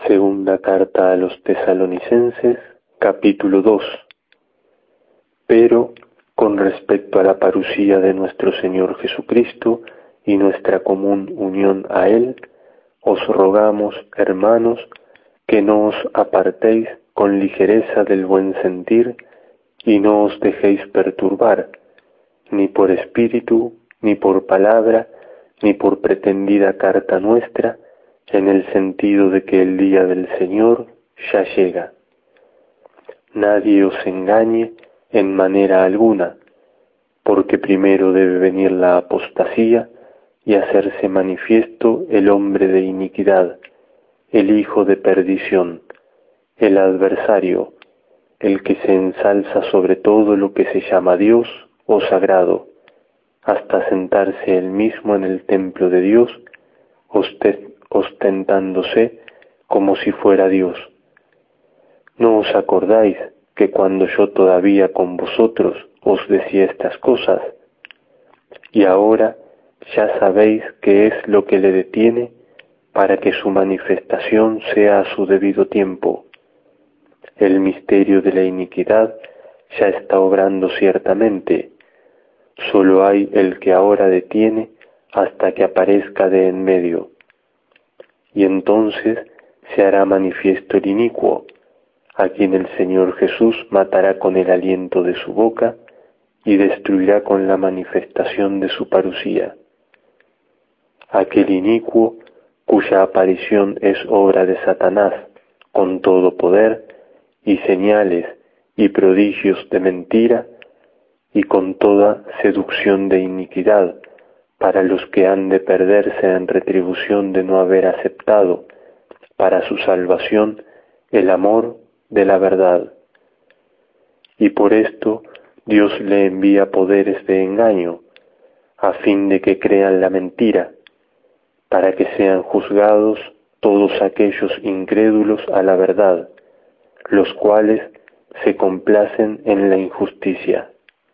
Segunda carta a los Tesalonicenses, capítulo 2. Pero, con respecto a la parusía de nuestro Señor Jesucristo y nuestra común unión a Él, os rogamos, hermanos, que no os apartéis con ligereza del buen sentir y no os dejéis perturbar, ni por espíritu, ni por palabra, ni por pretendida carta nuestra, en el sentido de que el día del Señor ya llega. Nadie os engañe en manera alguna, porque primero debe venir la apostasía y hacerse manifiesto el hombre de iniquidad, el hijo de perdición, el adversario, el que se ensalza sobre todo lo que se llama Dios o sagrado, hasta sentarse él mismo en el templo de Dios, ostentándose como si fuera Dios. ¿No os acordáis que cuando yo todavía con vosotros os decía estas cosas? Y ahora ya sabéis qué es lo que le detiene para que su manifestación sea a su debido tiempo. El misterio de la iniquidad ya está obrando ciertamente. Solo hay el que ahora detiene hasta que aparezca de en medio. Y entonces se hará manifiesto el inicuo, a quien el Señor Jesús matará con el aliento de su boca y destruirá con la manifestación de su parusía. Aquel inicuo cuya aparición es obra de Satanás, con todo poder y señales y prodigios de mentira y con toda seducción de iniquidad, para los que han de perderse en retribución de no haber aceptado para su salvación el amor de la verdad. Y por esto Dios le envía poderes de engaño, a fin de que crean la mentira, para que sean juzgados todos aquellos incrédulos a la verdad, los cuales se complacen en la injusticia.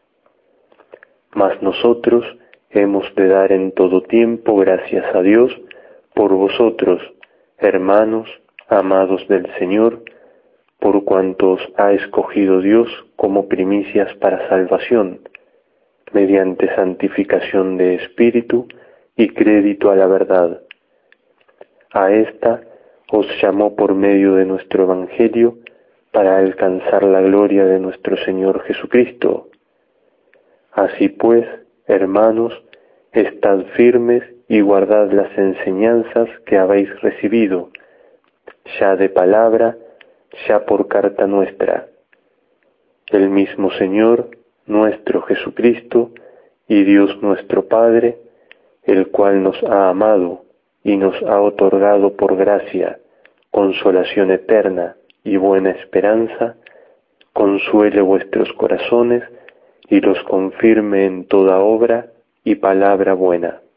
Mas nosotros hemos de dar en todo tiempo gracias a Dios por vosotros, hermanos, amados del Señor, por cuanto os ha escogido Dios como primicias para salvación, mediante santificación de espíritu y crédito a la verdad. A esta os llamó por medio de nuestro Evangelio para alcanzar la gloria de nuestro Señor Jesucristo. Así pues, hermanos, estad firmes y guardad las enseñanzas que habéis recibido, ya de palabra, ya por carta nuestra. El mismo Señor, nuestro Jesucristo, y Dios nuestro Padre, el cual nos ha amado y nos ha otorgado por gracia consolación eterna y buena esperanza, consuele vuestros corazones y los confirme en toda obra y palabra buena.